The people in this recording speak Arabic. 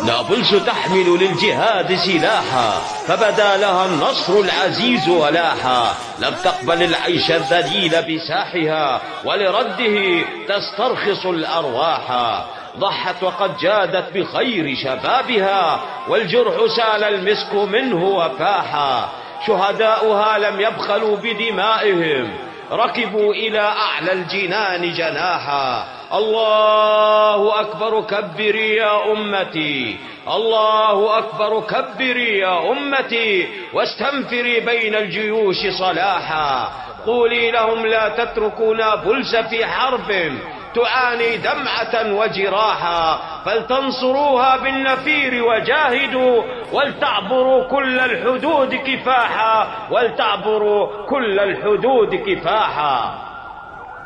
نابلس تحمل للجهاد سلاحا، فبدا لها النصر العزيز ولاحا. لم تقبل العيش الذليل بساحها، ولرده تسترخص الأرواحا. ضحت وقد جادت بخير شبابها، والجرح سال المسك منه وفاحا. شهداؤها لم يبخلوا بدمائهم، ركبوا إلى أعلى الجنان جناحا. الله أكبر كبري يا أمتي، الله أكبر كبري يا أمتي، واستنفري بين الجيوش صلاحا. قولي لهم لا تتركوا نابلس في حرب تعاني دمعة وجراحا، فلتنصروها بالنفير وجاهدوا، ولتعبروا كل الحدود كفاحا، ولتعبروا كل الحدود كفاحا.